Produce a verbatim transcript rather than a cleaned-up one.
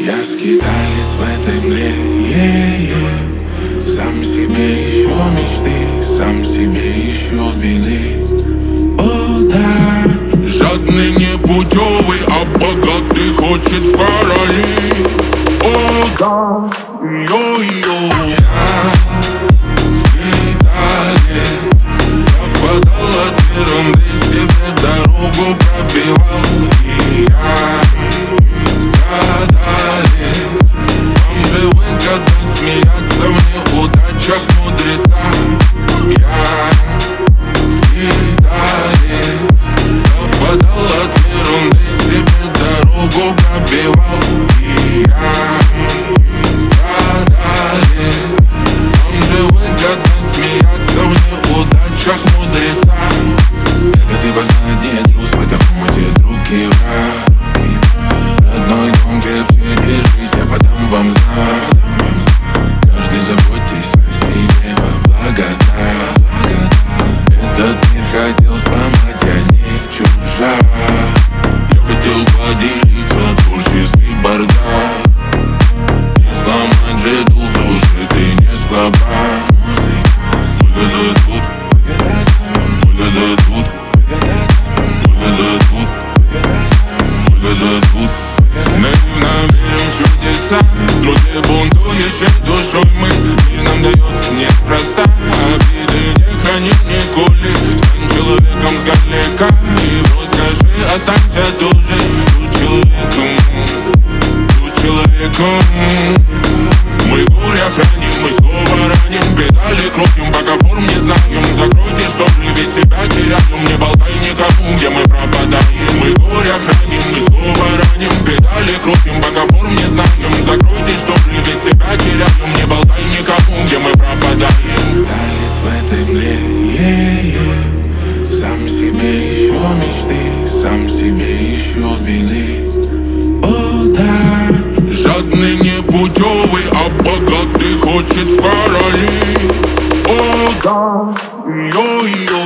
Я скиталец в этой мгле, е-е. Сам себе ищу мечты, сам себе ищу беды. О, да. Жадный, непутевый, а богатый хочет в короли. О, да. Йо-йо. Я скиталец, я хватал от ерунды, себе дорогу пробивал. И я страдалец, вам же выгодно смеяться в неудачах мудреца. Я скиталец, я хватал от ерунды, себе дорогу пробивал. И я страдалец, вам же выгодно смеяться в неудачах мудреца. Когда ты последний трус в этом омуте, друг и враг. Родной дом крепче держись, я подам вам знак. Каждый заботьтесь о себе во благо, да. Этот мир хотел сломать, я не чужак. Я хотел поделиться творческий бардак. Не сломать же дух, слушай, ты не слаба. Выгода тут, выгода тут, выгода тут, выгода тут. Наивно верим в чудеса, в труде бунтующей душой мы. Мир нам дается неспроста, обиды не храни николи. Стань человеком с галека, и вот скажи, останься тоже. Будь человеком, будь человеком. Мы горе храним, мы слово раним, педали крутим, пока форм не знаем. Закройте шторы, ведь себя теряем. Не болтай никому, где мы пропадаем. Мы горе храним, мы слово раним, педали крутим, пока форм не знаем. Закройте шторы, ведь себя теряем. Не болтай никому, где мы пропадаем. Талец в этой мгле, е-е. Сам себе ищу мечты, сам себе ищу беды. О, да. Жадный, непутевый, а богатый хочет в короли. О, да. Йо-йо.